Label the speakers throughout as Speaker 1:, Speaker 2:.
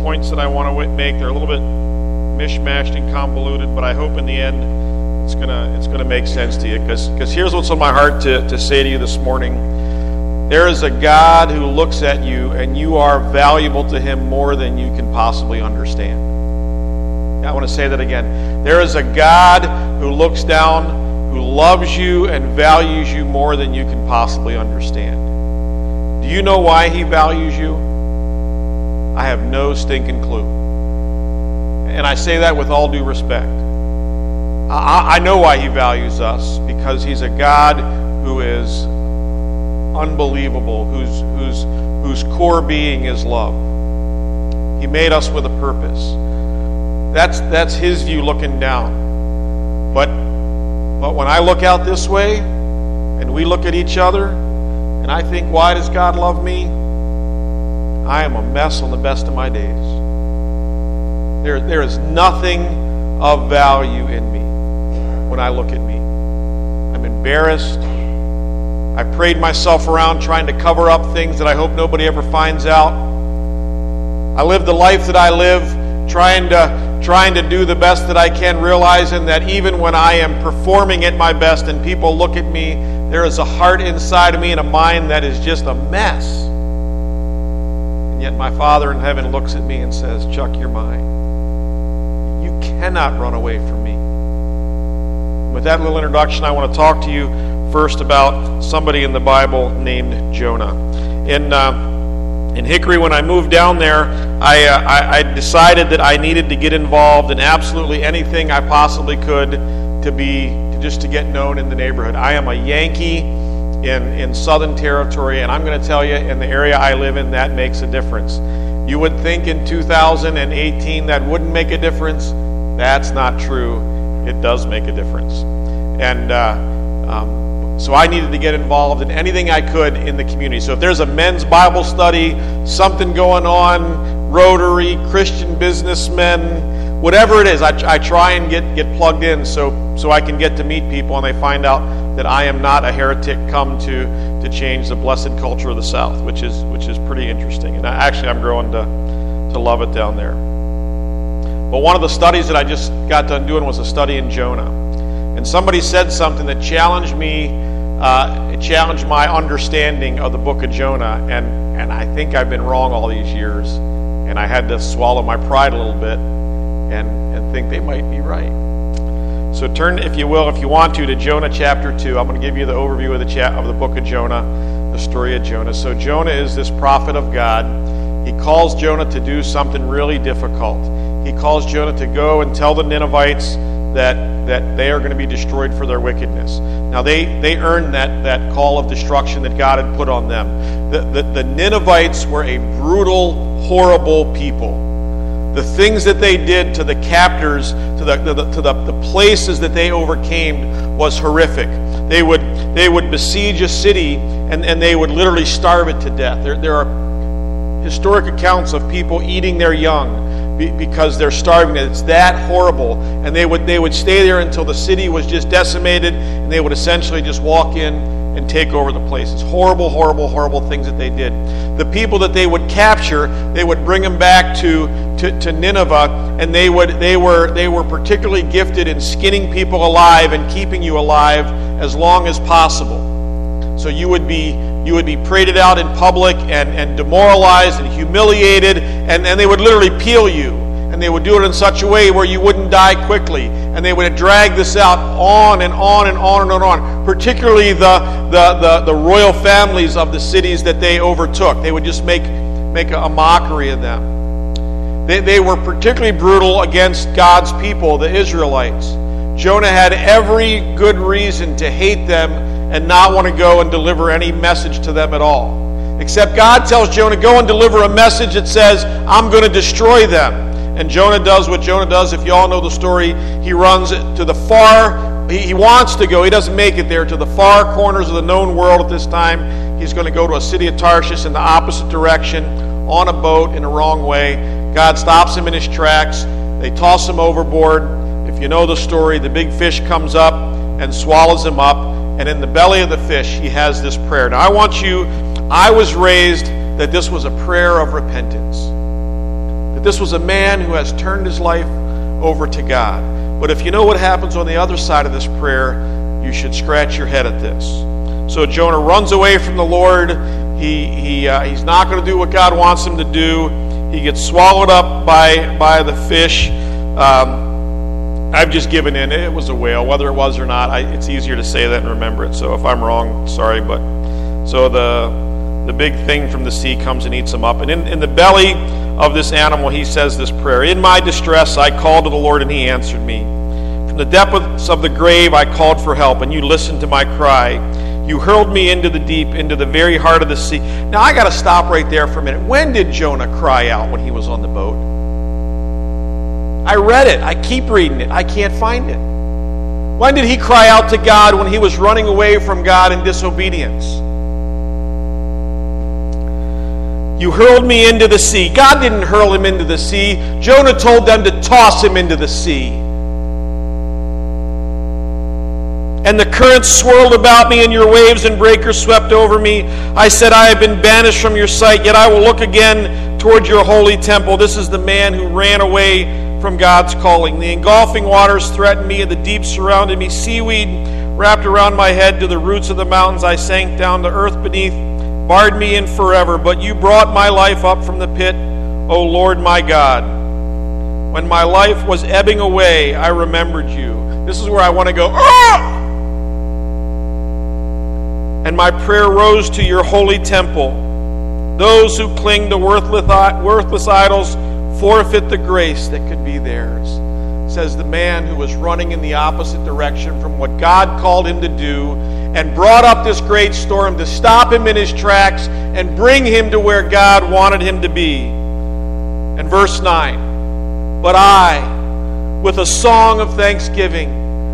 Speaker 1: points that I want to make. They're a little bit mishmashed and convoluted, but I hope in the end it's gonna make sense to you. Because here's what's on my heart to say to you this morning. There is a God who looks at you, and you are valuable to Him more than you can possibly understand. I want to say that again. There is a God who looks down, who loves you and values you more than you can possibly understand. Do you know why He values you? I have no stinking clue. And I say that with all due respect. I know why He values us, because He's a God who is unbelievable, whose core being is love. He made us with a purpose. That's His view looking down. But when I look out this way, and we look at each other, and I think, why does God love me? I am a mess on the best of my days. There is nothing of value in me when I look at me. I'm embarrassed. I prayed myself around trying to cover up things that I hope nobody ever finds out. I live the life that I live, trying to do the best that I can, realizing that even when I am performing at my best and people look at me, there is a heart inside of me and a mind that is just a mess. And yet my Father in heaven looks at me and says, Chuck, you're mine. You cannot run away from me. With that little introduction, I want to talk to you first about somebody in the Bible named Jonah. In Hickory, when I moved down there, I decided that I needed to get involved in absolutely anything I possibly could to get known in the neighborhood. I am a Yankee in Southern Territory, and I'm going to tell you, in the area I live in, that makes a difference. You would think in 2018 that wouldn't make a difference. That's not true. It does make a difference. And so I needed to get involved in anything I could in the community. So if there's a men's Bible study, something going on, Rotary, Christian businessmen, whatever it is, I try and get plugged in so I can get to meet people and they find out that I am not a heretic come to change the blessed culture of the South, which is pretty interesting. And I'm growing to love it down there. But one of the studies that I just got done doing was a study in Jonah. And somebody said something that challenged me. It challenged my understanding of the book of Jonah, and I think I've been wrong all these years, and I had to swallow my pride a little bit and think they might be right. So turn, if you will, if you want to Jonah chapter 2. I'm going to give you the overview of the book of Jonah, the story of Jonah. So Jonah is this prophet of God. He calls Jonah to do something really difficult. He calls Jonah to go and tell the Ninevites that they are going to be destroyed for their wickedness. Now they earned that call of destruction that God had put on them. The Ninevites were a brutal, horrible people. The things that they did to the captors, to the places that they overcame, was horrific. They would besiege a city and they would literally starve it to death. There are historic accounts of people eating their young because they're starving. It's that horrible. And they would stay there until the city was just decimated, and they would essentially just walk in and take over the place. It's horrible, horrible, horrible things that they did. The people that they would capture, they would bring them back to Nineveh, and they were particularly gifted in skinning people alive and keeping you alive as long as possible. So you would be paraded out in public and demoralized and humiliated, and they would literally peel you. And they would do it in such a way where you wouldn't die quickly. And they would drag this out on and on and on and on. Particularly the royal families of the cities that they overtook. They would just make a mockery of them. They were particularly brutal against God's people, the Israelites. Jonah had every good reason to hate them and not want to go and deliver any message to them at all. Except God tells Jonah, go and deliver a message that says, I'm going to destroy them. And Jonah does what Jonah does. If you all know the story, he runs to the far, he wants to go, he doesn't make it there, to the far corners of the known world at this time. He's going to go to a city of Tarshish in the opposite direction, on a boat in the wrong way. God stops him in his tracks. They toss him overboard. If you know the story, the big fish comes up and swallows him up. And in the belly of the fish, he has this prayer. Now, I was raised that this was a prayer of repentance. that this was a man who has turned his life over to God. But if you know what happens on the other side of this prayer, you should scratch your head at this. So Jonah runs away from the Lord. He's not going to do what God wants him to do. He gets swallowed up by the fish. I've just given in. It was a whale, whether it was or not. It's easier to say that and remember it. So if I'm wrong, sorry. But so the big thing from the sea comes and eats him up. And in the belly of this animal, he says this prayer: "In my distress, I called to the Lord, and He answered me. From the depths of the grave, I called for help, and You listened to my cry. You hurled me into the deep, into the very heart of the sea." Now I got to stop right there for a minute. When did Jonah cry out when he was on the boat? I read it. I keep reading it. I can't find it. When did he cry out to God? When he was running away from God in disobedience. You hurled me into the sea. God didn't hurl him into the sea. Jonah told them to toss him into the sea. And the currents swirled about me, and your waves and breakers swept over me. I said, I have been banished from your sight, yet I will look again toward your holy temple. This is the man who ran away from God's calling. The engulfing waters threatened me, and the deep surrounded me. Seaweed wrapped around my head to the roots of the mountains. I sank down to earth beneath, barred me in forever. But you brought my life up from the pit, O Lord my God. When my life was ebbing away, I remembered you. This is where I want to go, ah! And my prayer rose to your holy temple. Those who cling to worthless idols forfeit the grace that could be theirs. Says the man who was running in the opposite direction from what God called him to do, and brought up this great storm to stop him in his tracks and bring him to where God wanted him to be. And verse 9, but I, with a song of thanksgiving,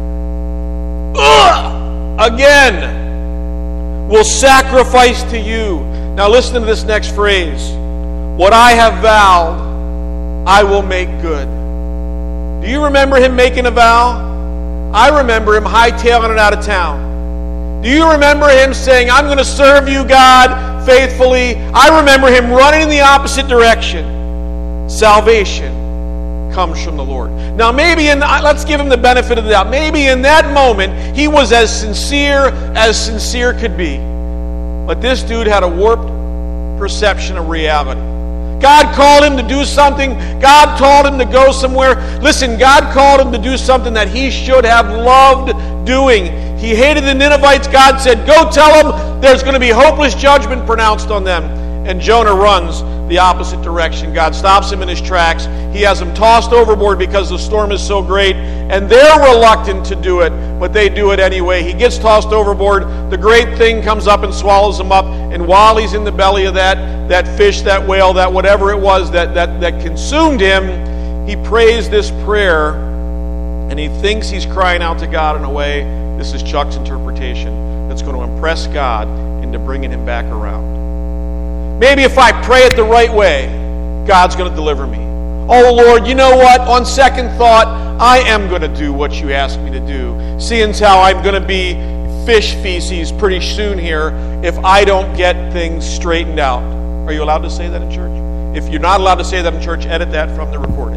Speaker 1: again, will sacrifice to you. Now listen to this next phrase. What I have vowed, I will make good. Do you remember him making a vow? I remember him hightailing it out of town. Do you remember him saying, I'm going to serve you, God, faithfully? I remember him running in the opposite direction. Salvation comes from the Lord. Now maybe, let's give him the benefit of the doubt, maybe in that moment he was as sincere could be. But this dude had a warped perception of reality. God called him to do something. God told him to go somewhere. Listen, God called him to do something that he should have loved doing. He hated the Ninevites. God said, go tell them there's going to be hopeless judgment pronounced on them. And Jonah runs the opposite direction. God stops him in his tracks. He has him tossed overboard because the storm is so great. And they're reluctant to do it, but they do it anyway. He gets tossed overboard. The great thing comes up and swallows him up. And while he's in the belly of that fish, that whale, that whatever it was that consumed him, he prays this prayer. And he thinks he's crying out to God in a way, this is Chuck's interpretation, that's going to impress God into bringing him back around. Maybe if I pray it the right way, God's going to deliver me. Oh Lord, you know what? On second thought, I am going to do what you asked me to do. Seeing as how I'm going to be fish feces pretty soon here if I don't get things straightened out. Are you allowed to say that in church? If you're not allowed to say that in church, edit that from the recording.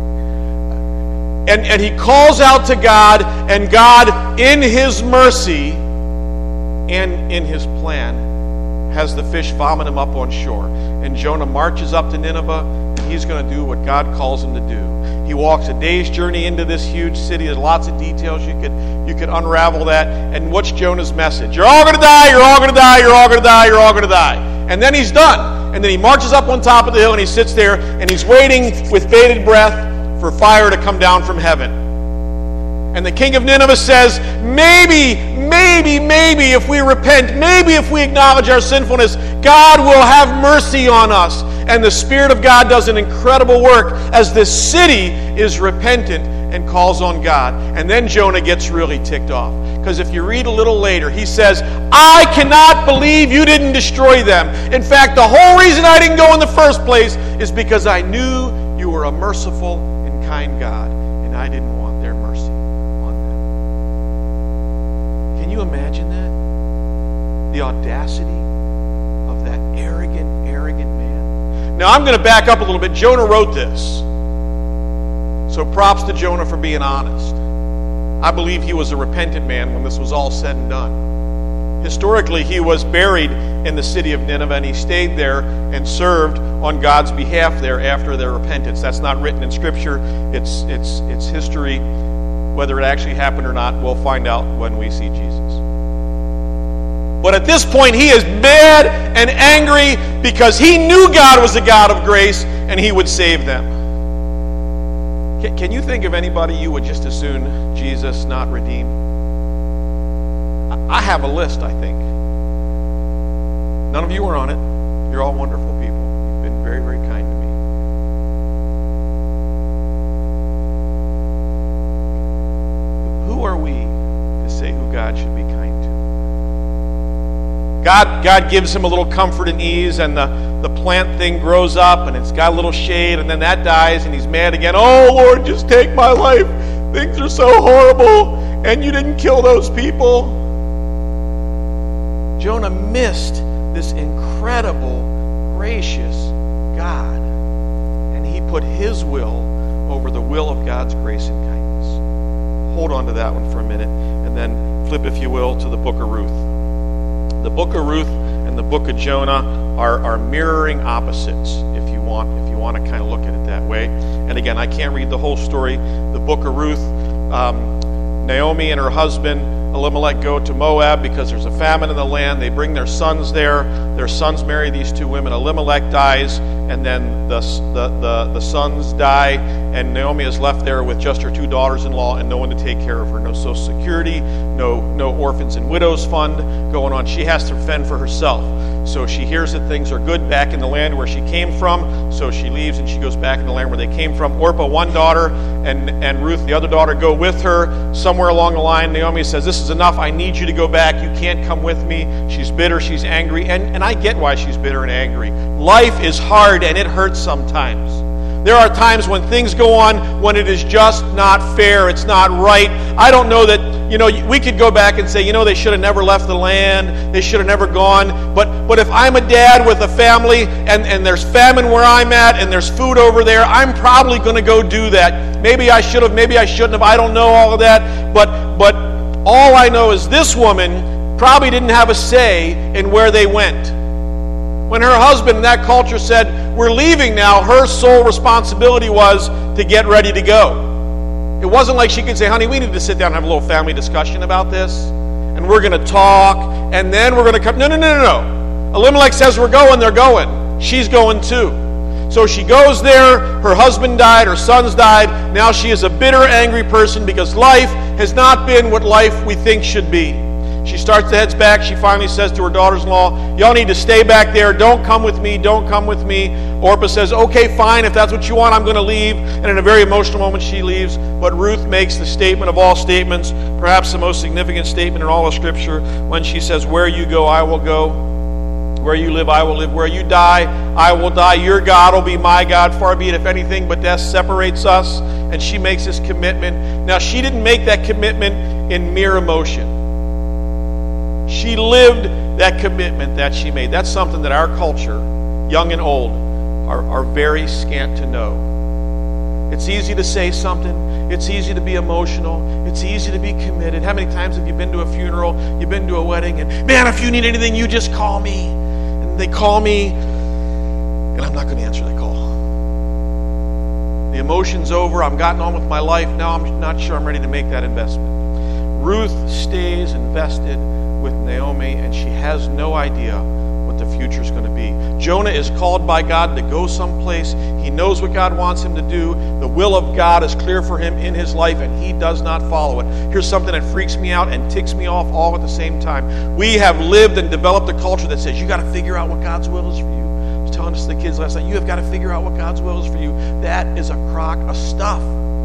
Speaker 1: And he calls out to God, and God, in his mercy and in his plan, has the fish vomit him up on shore. And Jonah marches up to Nineveh, and he's going to do what God calls him to do. He walks a day's journey into this huge city. There's lots of details. You could unravel that. And what's Jonah's message? You're all going to die, you're all going to die, you're all going to die, you're all going to die. And then he's done. And then he marches up on top of the hill, and he sits there, and he's waiting with bated breath for fire to come down from heaven. And the king of Nineveh says, maybe if we repent, maybe if we acknowledge our sinfulness, God will have mercy on us. And the Spirit of God does an incredible work as this city is repentant and calls on God. And then Jonah gets really ticked off. Because if you read a little later, he says, I cannot believe you didn't destroy them. In fact, the whole reason I didn't go in the first place is because I knew you were a merciful and kind God, and I didn't want their mercy on them. Can you imagine that? The audacity of that arrogant man. Now I'm going to back up a little bit. Jonah wrote this. So props to Jonah for being honest. I believe he was a repentant man when this was all said and done. Historically, he was buried in the city of Nineveh, and he stayed there and served on God's behalf there after their repentance. That's not written in Scripture. It's history. Whether it actually happened or not, we'll find out when we see Jesus. But at this point, he is mad and angry because he knew God was a God of grace and he would save them. Can you think of anybody you would just as soon Jesus not redeem? I have a list, I think. None of you are on it. You're all wonderful people. You've been very, very kind to me. Who are we to say who God should be kind to? God gives him a little comfort and ease, and the plant thing grows up, and it's got a little shade, and then that dies, and he's mad again. Oh, Lord, just take my life. Things are so horrible, and you didn't kill those people. Jonah missed this incredible, gracious God, and he put his will over the will of God's grace and kindness. Hold on to that one for a minute, and then flip, if you will, to the book of Ruth. The book of Ruth and the book of Jonah are mirroring opposites, if you want to kind of look at it that way. And again, I can't read the whole story. The book of Ruth, Naomi and her husband Elimelech go to Moab because there's a famine in the land. They bring their sons there. Their sons marry these two women. Elimelech dies, and then the sons die, and Naomi is left there with just her two daughters-in-law and no one to take care of her. No Social Security, no orphans and widows fund going on. She has to fend for herself. So she hears that things are good back in the land where she came from, so she leaves and she goes back in the land where they came from. Orpah, one daughter, and Ruth, the other daughter, go with her. Somewhere along the line, Naomi says, this is enough. I need you to go back. You can't come with me. She's bitter. She's angry. And I get why she's bitter and angry. Life is hard and it hurts sometimes. There are times when things go on when it is just not fair. It's not right. I don't know that, we could go back and say, they should have never left the land. They should have never gone. But if I'm a dad with a family and there's famine where I'm at and there's food over there, I'm probably going to go do that. Maybe I should have, maybe I shouldn't have. I don't know all of that. But all I know is this woman probably didn't have a say in where they went. When her husband in that culture said, we're leaving now, her sole responsibility was to get ready to go. It wasn't like she could say, honey, we need to sit down and have a little family discussion about this, and we're going to talk, and then we're going to come. No. Elimelech says we're going, they're going. She's going too. So she goes there, her husband died, her sons died. Now she is a bitter, angry person because life has not been what life we think should be. She starts to head back. She finally says to her daughters-in-law, y'all need to stay back there. Don't come with me. Don't come with me. Orpah says, okay, fine. If that's what you want, I'm going to leave. And in a very emotional moment, she leaves. But Ruth makes the statement of all statements, perhaps the most significant statement in all of Scripture, when she says, where you go, I will go. Where you live, I will live. Where you die, I will die. Your God will be my God. Far be it, if anything, but death separates us. And she makes this commitment. Now, she didn't make that commitment in mere emotion. She lived that commitment that she made. That's something that our culture, young and old, are very scant to know. It's easy to say something. It's easy to be emotional. It's easy to be committed. How many times have you been to a funeral? You've been to a wedding, and man, if you need anything, you just call me. And they call me, and I'm not going to answer that call. The emotion's over. I've gotten on with my life. Now I'm not sure I'm ready to make that investment. Ruth stays invested with Naomi, and she has no idea what the future is going to be. Jonah is called by God to go someplace. He knows what God wants him to do. The will of God is clear for him in his life, and he does not follow it. Here's something that freaks me out and ticks me off all at the same time. We have lived and developed a culture that says you got to figure out what God's will is for you. I was telling this to the kids last night. You have got to figure out what God's will is for you. That is a crock of stuff.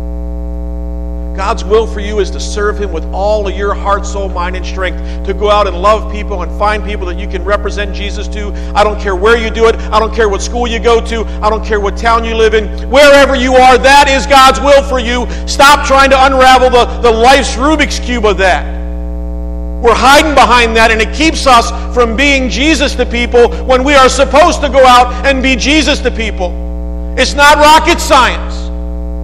Speaker 1: God's will for you is to serve Him with all of your heart, soul, mind, and strength, to go out and love people and find people that you can represent Jesus to. I don't care where you do it. I don't care what school you go to. I don't care what town you live in. Wherever you are, that is God's will for you. Stop trying to unravel the life's Rubik's Cube of that. We're hiding behind that, and it keeps us from being Jesus to people when we are supposed to go out and be Jesus to people. It's not rocket science.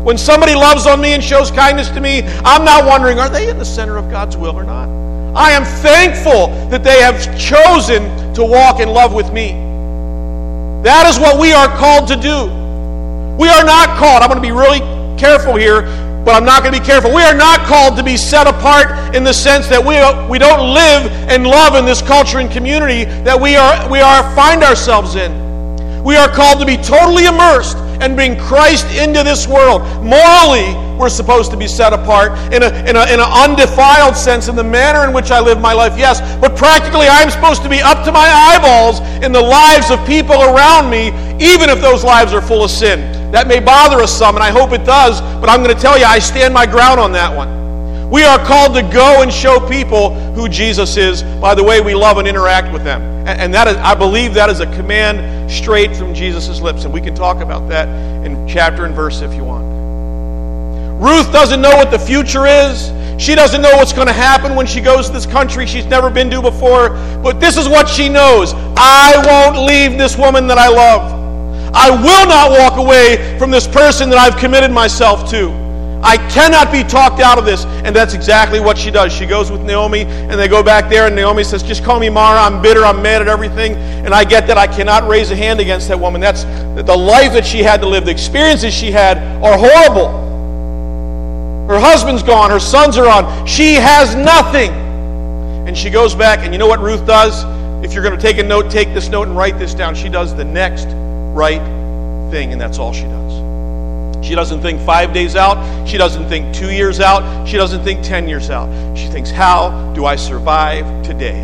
Speaker 1: When somebody loves on me and shows kindness to me, I'm not wondering, are they in the center of God's will or not? I am thankful that they have chosen to walk in love with me. That is what we are called to do. We are not called, I'm going to be really careful here, but I'm not going to be careful. We are not called to be set apart in the sense that we don't live and love in this culture and community that we find ourselves in. We are called to be totally immersed and bring Christ into this world. Morally, we're supposed to be set apart in an undefiled sense in the manner in which I live my life, yes. But practically, I'm supposed to be up to my eyeballs in the lives of people around me, even if those lives are full of sin. That may bother us some, and I hope it does, but I'm going to tell you, I stand my ground on that one. We are called to go and show people who Jesus is by the way we love and interact with them. And that is, I believe that is a command straight from Jesus' lips. And we can talk about that in chapter and verse if you want. Ruth doesn't know what the future is. She doesn't know what's going to happen when she goes to this country she's never been to before. But this is what she knows. I won't leave this woman that I love. I will not walk away from this person that I've committed myself to. I cannot be talked out of this. And that's exactly what she does. She goes with Naomi, and they go back there, and Naomi says, just call me Mara. I'm bitter. I'm mad at everything. And I get that I cannot raise a hand against that woman. That's the life that she had to live. The experiences she had are horrible. Her husband's gone. Her sons are gone. She has nothing. And she goes back, and you know what Ruth does? If you're going to take a note, take this note and write this down. She does the next right thing, and that's all she does. She doesn't think 5 days out. She doesn't think 2 years out. She doesn't think 10 years out. She thinks, how do I survive today?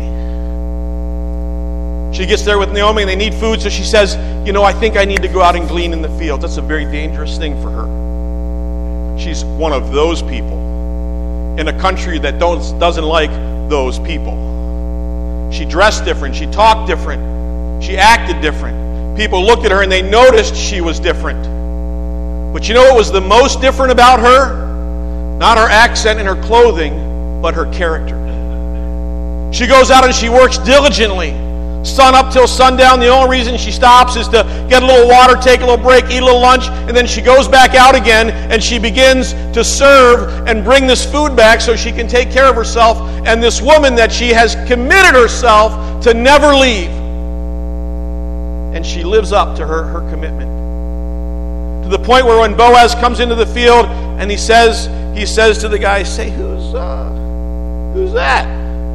Speaker 1: She gets there with Naomi and they need food, so she says, I think I need to go out and glean in the fields. That's a very dangerous thing for her. She's one of those people in a country that doesn't like those people. She dressed different. She talked different. She acted different. People looked at her and they noticed she was different. But you know what was the most different about her? Not her accent and her clothing, but her character. She goes out and she works diligently, sun up till sundown. The only reason she stops is to get a little water, take a little break, eat a little lunch, and then she goes back out again and she begins to serve and bring this food back so she can take care of herself and this woman that she has committed herself to never leave. And she lives up to her commitment. To the point where when Boaz comes into the field and he says to the guy, say, who's that?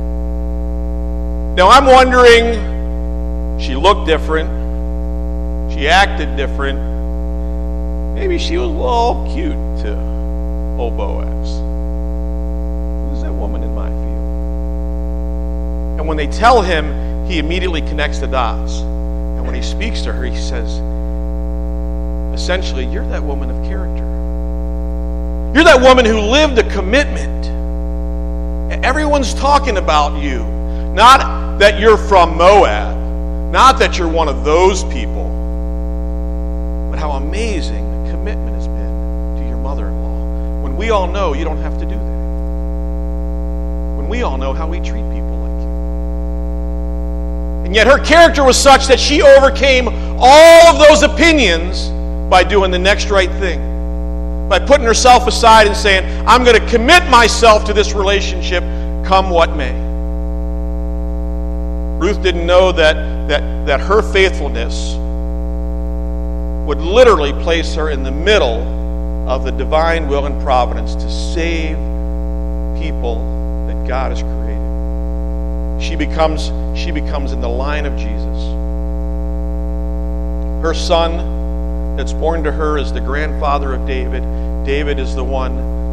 Speaker 1: Now I'm wondering, she looked different. She acted different. Maybe she was a little cute to old Boaz. Who's that woman in my field? And when they tell him, he immediately connects the dots. And when he speaks to her, he says, essentially, you're that woman of character. You're that woman who lived a commitment. Everyone's talking about you. Not that you're from Moab. Not that you're one of those people. But how amazing the commitment has been to your mother-in-law. When we all know you don't have to do that. When we all know how we treat people like you. And yet her character was such that she overcame all of those opinions by doing the next right thing. By putting herself aside and saying, I'm going to commit myself to this relationship, come what may. Ruth didn't know that her faithfulness would literally place her in the middle of the divine will and providence to save people that God has created. She becomes in the line of Jesus. Her son that's born to her is the grandfather of David. David is the one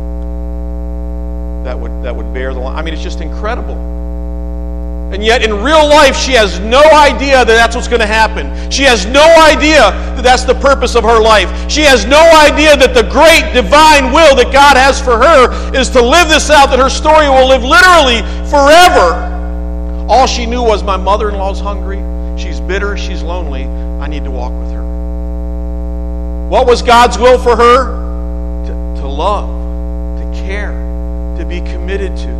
Speaker 1: that would bear the line. I mean, it's just incredible. And yet in real life, she has no idea that that's what's going to happen. She has no idea that that's the purpose of her life. She has no idea that the great divine will that God has for her is to live this out, that her story will live literally forever. All she knew was, my mother-in-law's hungry. She's bitter. She's lonely. I need to walk with her. What was God's will for her? To love, to care, to be committed to.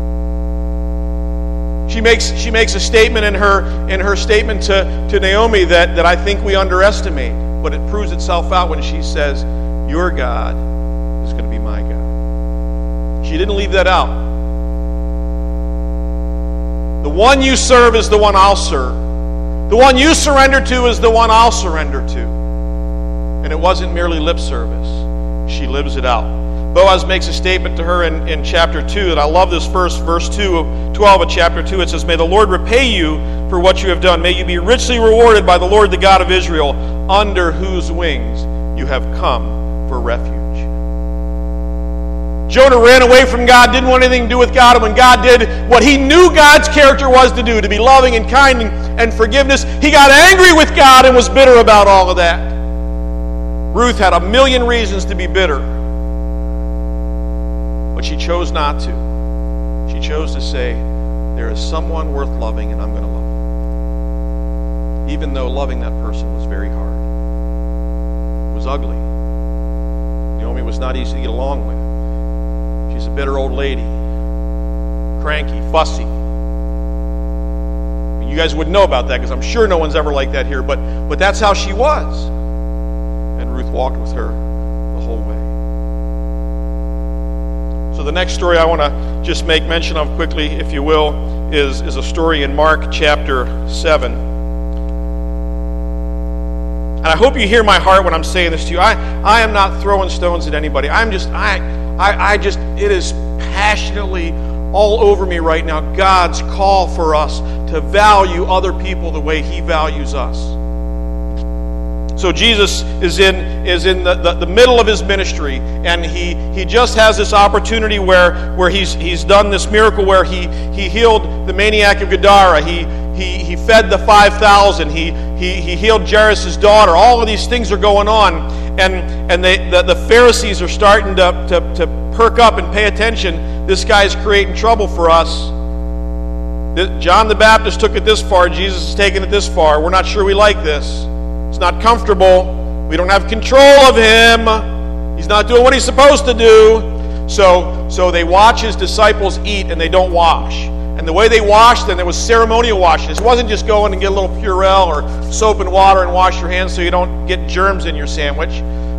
Speaker 1: She makes a statement in her statement to Naomi that I think we underestimate, but it proves itself out when she says, your God is going to be my God. She didn't leave that out. The one you serve is the one I'll serve. The one you surrender to is the one I'll surrender to. And it wasn't merely lip service. She lives it out. Boaz makes a statement to her in chapter 2, and I love this verse 2 of 12 of chapter 2. It says, "May the Lord repay you for what you have done. May you be richly rewarded by the Lord, the God of Israel, under whose wings you have come for refuge." Jonah ran away from God, didn't want anything to do with God, and when God did what he knew God's character was to do, to be loving and kind and forgiveness, he got angry with God and was bitter about all of that. Ruth had a million reasons to be bitter, but she chose not to. She chose to say, there is someone worth loving, and I'm going to love him. Even though loving that person was very hard. It was ugly. Naomi was not easy to get along with. She's a bitter old lady. Cranky, fussy. You guys wouldn't know about that because I'm sure no one's ever like that here, but that's how she was. And Ruth walked with her the whole way. So the next story I want to just make mention of quickly, if you will, is a story in Mark chapter 7. And I hope you hear my heart when I'm saying this to you. I am not throwing stones at anybody. It is passionately all over me right now, God's call for us to value other people the way he values us. So Jesus is in the middle of his ministry, and he just has this opportunity where he's done this miracle where he healed the maniac of Gadara. He fed the 5,000. He healed Jairus' daughter. All of these things are going on, and the Pharisees are starting to perk up and pay attention. This guy's creating trouble for us. John the Baptist took it this far. Jesus is taking it this far. We're not sure we like this. It's not comfortable. We don't have control of him. He's not doing what he's supposed to do. So they watch his disciples eat, and they don't wash. And the way they washed them, it was ceremonial washing. It wasn't just go in and get a little Purell or soap and water and wash your hands so you don't get germs in your sandwich.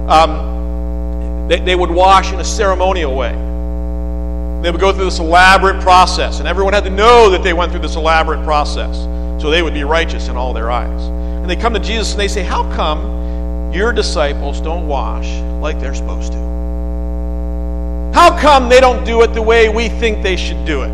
Speaker 1: They would wash in a ceremonial way. They would go through this elaborate process, and everyone had to know that they went through this elaborate process so they would be righteous in all their eyes. And they come to Jesus and they say, how come your disciples don't wash like they're supposed to? How come they don't do it the way we think they should do it?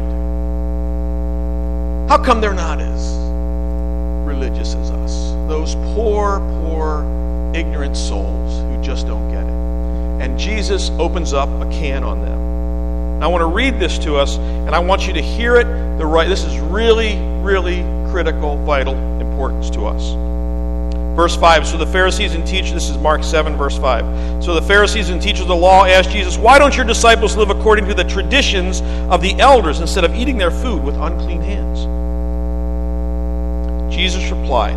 Speaker 1: How come they're not as religious as us? Those poor, ignorant souls who just don't get it. And Jesus opens up a can on them. And I want to read this to us, and I want you to hear it the right. This is really, really critical, vital importance to us. Verse 5, so the Pharisees and teachers, this is Mark 7, verse 5. So the Pharisees and teachers of the law asked Jesus, why don't your disciples live according to the traditions of the elders instead of eating their food with unclean hands? Jesus replied,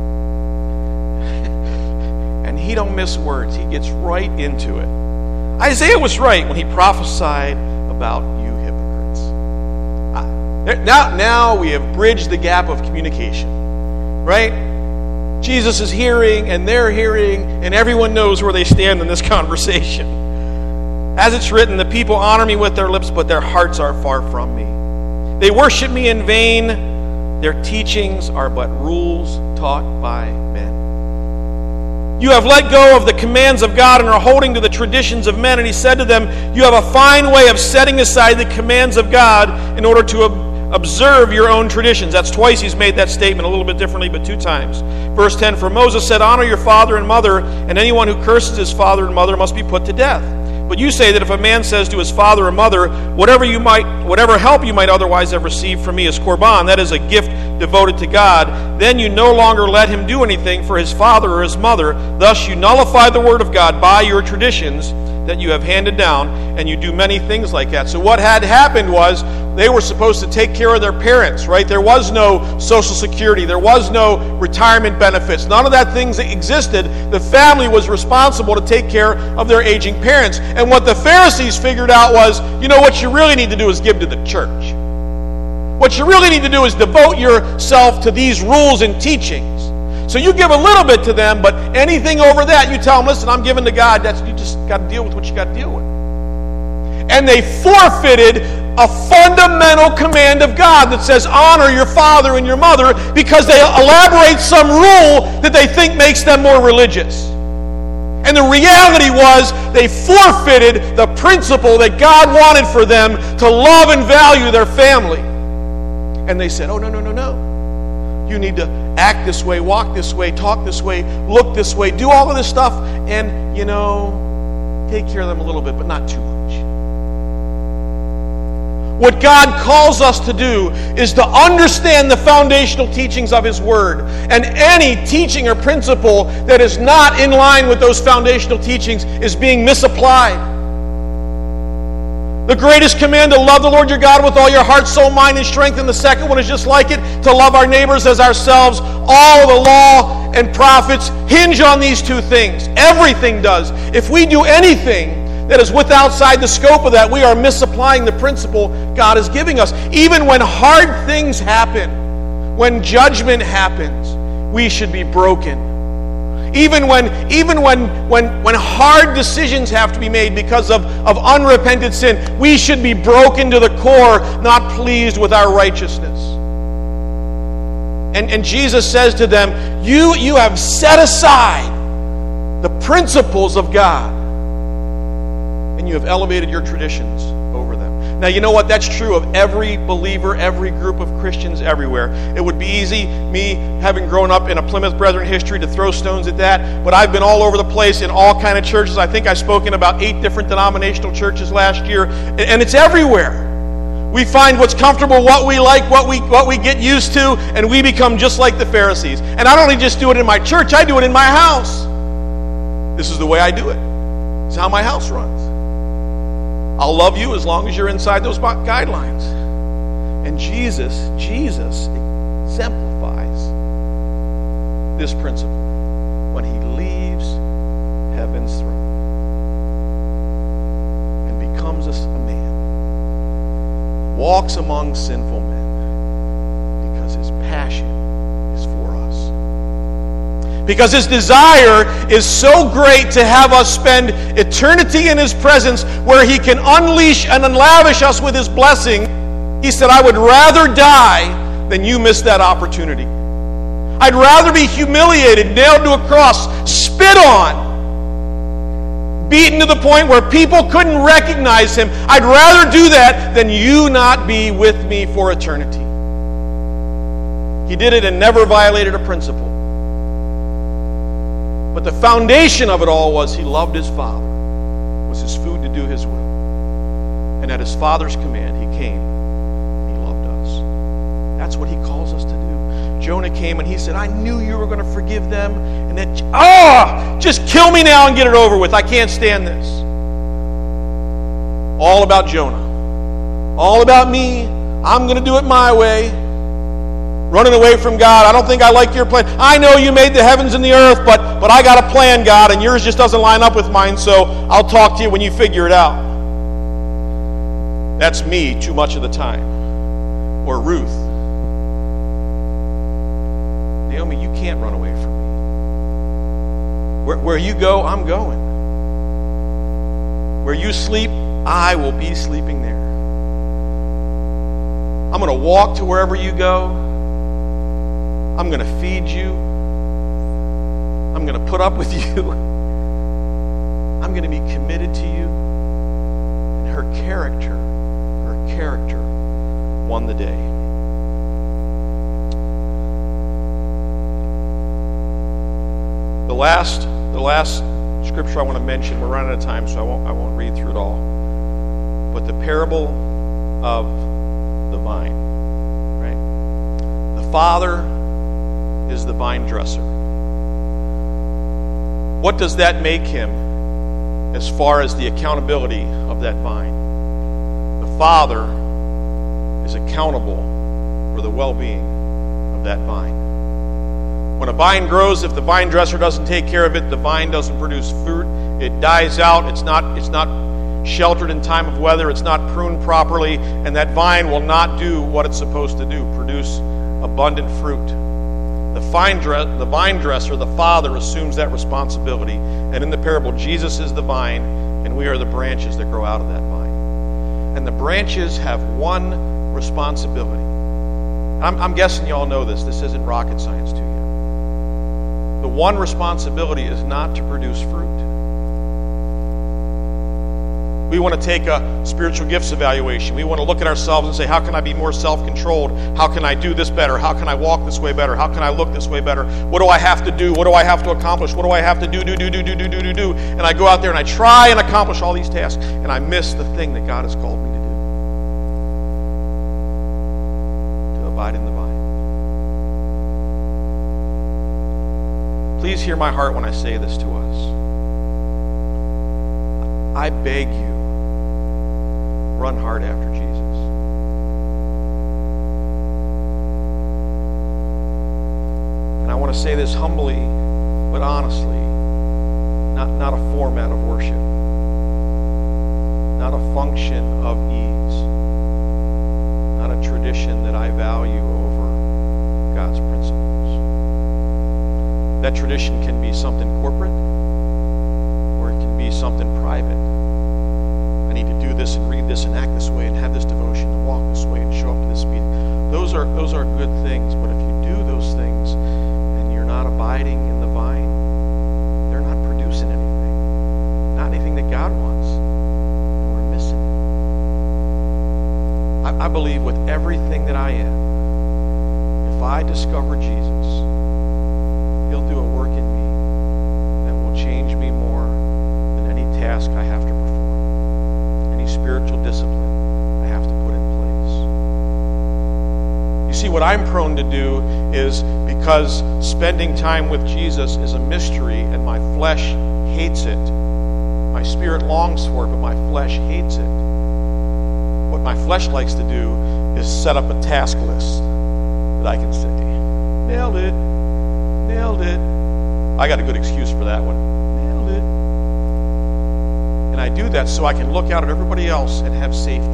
Speaker 1: and he don't miss words. He gets right into it. Isaiah was right when he prophesied about you hypocrites. Now we have bridged the gap of communication, right? Jesus is hearing, and they're hearing, and everyone knows where they stand in this conversation. As it's written, the people honor me with their lips, but their hearts are far from me. They worship me in vain. Their teachings are but rules taught by men. You have let go of the commands of God and are holding to the traditions of men. And he said to them, you have a fine way of setting aside the commands of God in order to observe your own traditions. That's twice he's made that statement, a little bit differently, but 2 times. Verse 10, for Moses said, honor your father and mother, and anyone who curses his father and mother must be put to death. But you say that if a man says to his father or mother, whatever help you might otherwise have received from me is korban, that is a gift devoted to God, then you no longer let him do anything for his father or his mother. Thus you nullify the word of God by your traditions that you have handed down, and you do many things like that. So what had happened was they were supposed to take care of their parents, right? There was no Social Security. There was no retirement benefits. None of that things that existed. The family was responsible to take care of their aging parents. And what the Pharisees figured out was, what you really need to do is give to the church. What you really need to do is devote yourself to these rules and teachings. So you give a little bit to them, but anything over that, you tell them, listen, I'm giving to God. You just got to deal with what you got to deal with. And they forfeited a fundamental command of God that says, honor your father and your mother, because they elaborate some rule that they think makes them more religious. And the reality was they forfeited the principle that God wanted for them to love and value their family. And they said, oh, no. You need to act this way, walk this way, talk this way, look this way, do all of this stuff, and, take care of them a little bit, but not too much. What God calls us to do is to understand the foundational teachings of His Word. And any teaching or principle that is not in line with those foundational teachings is being misapplied. The greatest command, to love the Lord your God with all your heart, soul, mind, and strength. And the second one is just like it, to love our neighbors as ourselves. All the law and prophets hinge on these two things. Everything does. If we do anything that is outside the scope of that, we are misapplying the principle God is giving us. Even when hard things happen, when judgment happens, we should be broken. Even when hard decisions have to be made because of unrepented sin, we should be broken to the core, not pleased with our righteousness. And Jesus says to them, you have set aside the principles of God, and you have elevated your traditions over them. Now, you know what? That's true of every believer, every group of Christians everywhere. It would be easy, me having grown up in a Plymouth Brethren history, to throw stones at that, but I've been all over the place in all kind of churches. I think I've spoken about 8 different denominational churches last year, and it's everywhere. We find what's comfortable, what we like, what we get used to, and we become just like the Pharisees. And I don't only just do it in my church, I do it in my house. This is the way I do it. It's how my house runs. I'll love you as long as you're inside those guidelines. And Jesus exemplifies this principle when He leaves heaven's throne and becomes a man, walks among sinful men, because His passion is for us. Because His desire is so great to have us spend eternity in His presence, where He can unleash and lavish us with His blessing. He said, I would rather die than you miss that opportunity. I'd rather be humiliated, nailed to a cross, spit on, beaten to the point where people couldn't recognize Him. I'd rather do that than you not be with me for eternity. He did it and never violated a principle. But the foundation of it all was He loved His Father, was His food to do His will. And at His Father's command, He came and He loved us. That's what He calls us to do. Jonah came and he said, I knew you were going to forgive them, and that, just kill me now and get it over with. I can't stand this. All about Jonah. All about me. I'm going to do it my way. Running away from God. I don't think I like your plan. I know you made the heavens and the earth, but I got a plan, God, and yours just doesn't line up with mine, so I'll talk to you when you figure it out. That's me too much of the time. Or Ruth. Naomi, you can't run away from me. Where you go, I'm going. Where you sleep, I will be sleeping there. I'm going to walk to wherever you go. I'm going to feed you. I'm going to put up with you. I'm going to be committed to you. And her character won the day. The last scripture I want to mention, we're running out of time, so I won't read through it all. But the parable of the vine, right? The Father is the vine dresser. What does that make Him as far as the accountability of that vine? The Father is accountable for the well-being of that vine. When a vine grows, if the vine dresser doesn't take care of it, the vine doesn't produce fruit. It dies out. It's not sheltered in time of weather. It's not pruned properly, and that vine will not do what it's supposed to do, produce abundant fruit. The vine dresser, the Father, assumes that responsibility. And in the parable, Jesus is the vine, and we are the branches that grow out of that vine. and the branches have one responsibility. I'm guessing you all know this. This isn't rocket science to you. The one responsibility is not to produce fruit. We want to take a spiritual gifts evaluation. We want to look at ourselves and say, how can I be more self-controlled? How can I do this better? How can I walk this way better? How can I look this way better? What do I have to do? What do I have to accomplish? What do I have to do? And I go out there and I try and accomplish all these tasks, and I miss the thing that God has called me to do. To abide in the vine. Please hear my heart when I say this to us. I beg you, run hard after Jesus. And I want to say this humbly, but honestly, not a format of worship, not a function of ease, not a tradition that I value over God's principles. That tradition can be something corporate, or it can be something private. I need to do this and read this and act this way and have this devotion and walk this way and show up to this meeting. Those are good things, but if you do those things and you're not abiding in the vine, they're not producing anything. Not anything that God wants. And we're missing it. I believe with everything that I am, if I discover Jesus, He'll do a work in me that will change me more than any task I have to perform. Spiritual discipline I have to put in place. You see, what I'm prone to do is, because spending time with Jesus is a mystery and my flesh hates it, my spirit longs for it, but my flesh hates it. What my flesh likes to do is set up a task list that I can say, nailed it. I got a good excuse for that one. Nailed it. And I do that so I can look out at everybody else and have safety.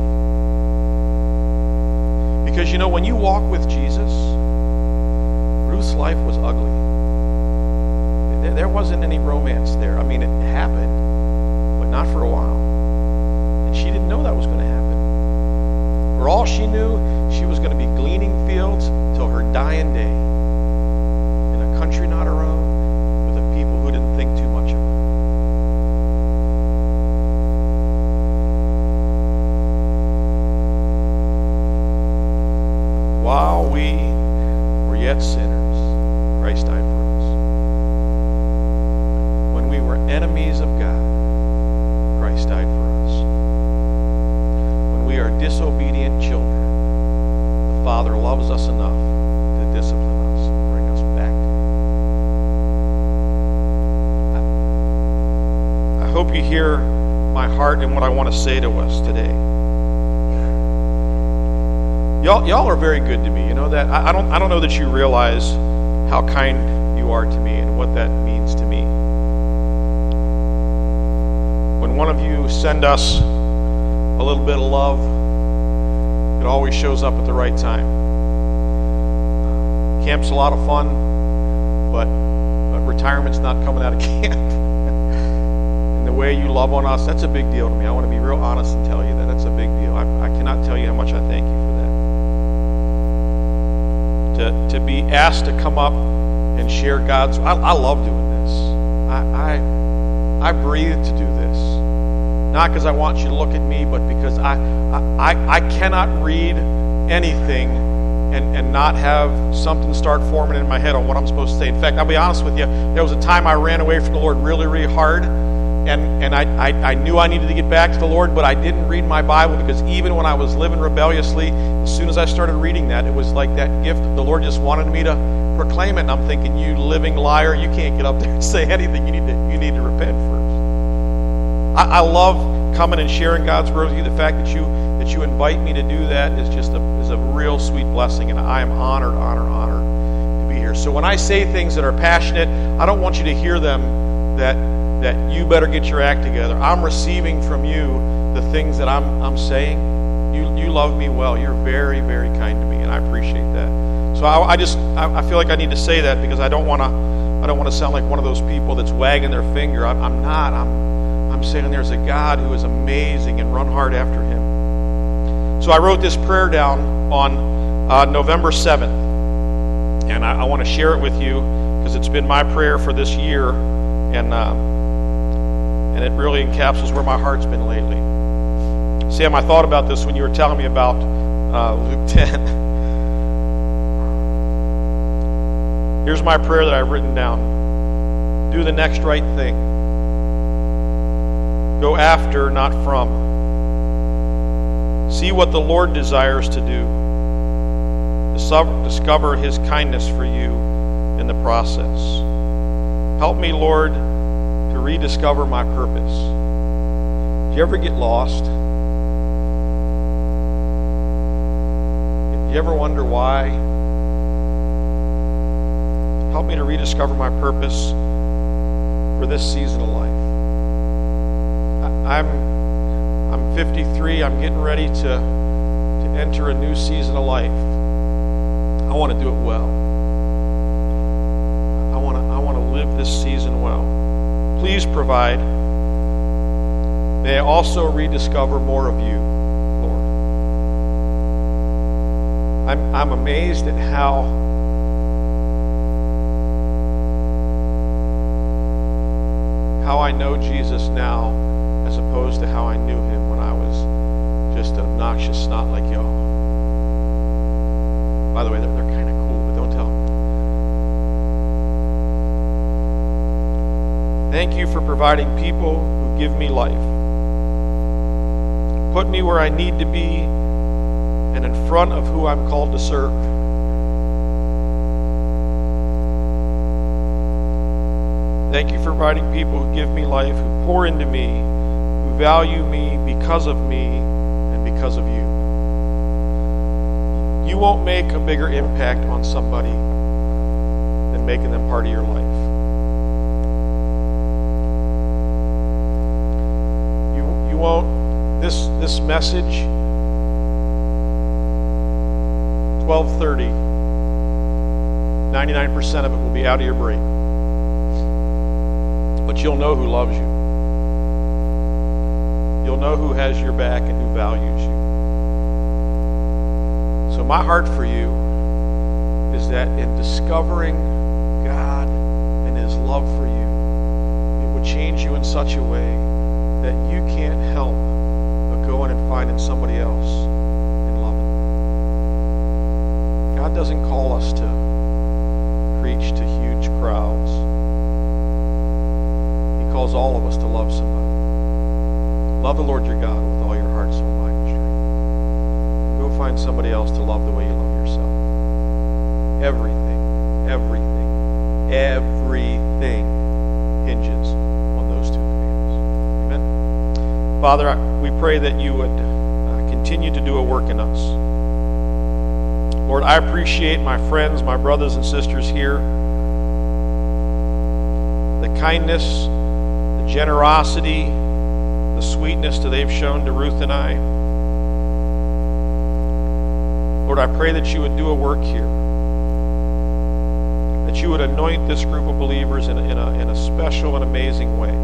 Speaker 1: Because when you walk with Jesus, Ruth's life was ugly. There wasn't any romance there. I mean, it happened, but not for a while. And she didn't know that was going to happen. For all she knew, she was going to be gleaning fields till her dying day in a country not her own, with a people who didn't think too much of her. While we were yet sinners, Christ died for us. When we were enemies of God, Christ died for us. When we are disobedient children, the Father loves us enough to discipline us and bring us back to Him. I hope you hear my heart and what I want to say to us today. Y'all are very good to me. You know that? I don't know that you realize how kind you are to me and what that means to me. When one of you send us a little bit of love, it always shows up at the right time. Camp's a lot of fun, but retirement's not coming out of camp. And the way you love on us, that's a big deal to me. I want to be real honest and tell you that that's a big deal. I cannot tell you how much I thank you for that. To be asked to come up and share God's... I love doing this. I breathe to do this. Not because I want you to look at me, but because I cannot read anything and not have something start forming in my head on what I'm supposed to say. In fact, I'll be honest with you, there was a time I ran away from the Lord really, really hard, and I knew I needed to get back to the Lord, but I didn't read my Bible, because even when I was living rebelliously, as soon as I started reading that, it was like that gift. The Lord just wanted me to proclaim it, and I'm thinking, you living liar, you can't get up there and say anything. You need to repent first. I love coming and sharing God's word with you. The fact that you invite me to do that is a real sweet blessing, and I am honored to be here. So when I say things that are passionate, I don't want you to hear them that you better get your act together. I'm receiving from you the things that I'm saying. You love me well. You're very, very kind to me, and I appreciate that. So I feel like I need to say that, because I don't want to sound like one of those people that's wagging their finger. I'm not. I'm saying there's a God who is amazing, and run hard after Him. So I wrote this prayer down on November 7th, and I want to share it with you because it's been my prayer for this year, and it really encapsulates where my heart's been lately. Sam, I thought about this when you were telling me about Luke 10. Here's my prayer that I've written down. Do the next right thing. Go after, not from. See what the Lord desires to do. Discover His kindness for you in the process. Help me, Lord, to rediscover my purpose. Do you ever get lost? Do you ever wonder why? Help me to rediscover my purpose for this season of life. I'm 53. I'm getting ready to enter a new season of life. I want to do it well. I want to live this season well. Please provide. May I also rediscover more of you, Lord. I'm amazed at how I know Jesus now as opposed to how I knew Him when I was just an obnoxious snot like y'all. By the way, they're kind of cool, but don't tell them. Thank you for providing people who give me life. Put me where I need to be and in front of who I'm called to serve. Thank you for providing people who give me life, who pour into me, who value me because of me and because of you. You won't make a bigger impact on somebody than making them part of your life. You won't, this message, 12:30, 99% of it will be out of your brain. But you'll know who loves you. You'll know who has your back and who values you. So my heart for you is that in discovering God and His love for you, it would change you in such a way that you can't help but going and finding somebody else and loving. God doesn't call us to preach to huge crowds. He calls all of us to love somebody. Love the Lord your God with all your heart, soul, mind, and strength. Go find somebody else to love the way you love yourself. Everything hinges on those two commands. Amen? Father, we pray that you would continue to do a work in us. Lord, I appreciate my friends, my brothers and sisters here, the kindness, the generosity, the sweetness that they've shown to Ruth and I. Lord, I pray that you would do a work here, that you would anoint this group of believers in a special and amazing way.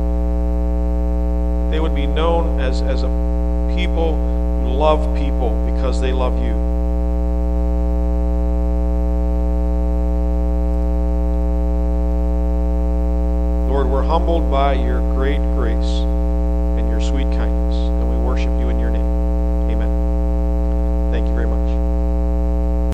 Speaker 1: They would be known as a people who love people because they love you. Lord, we're humbled by your great grace.